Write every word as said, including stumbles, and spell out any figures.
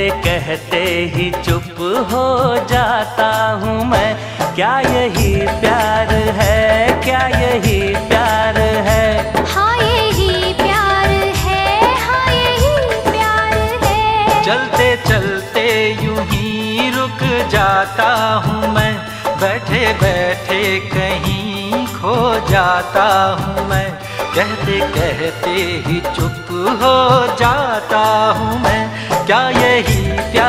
कहते ही चुप हो जाता हूँ मैं। क्या यही प्यार है, क्या यही प्यार है? हाँ यही प्यार है, हाँ यही प्यार है। चलते चलते यूं ही रुक जाता हूँ मैं, बैठे बैठे कहीं खो जाता हूँ मैं। कहते कहते ही चुप हो जाता हूँ मैं। क्या यही प्यार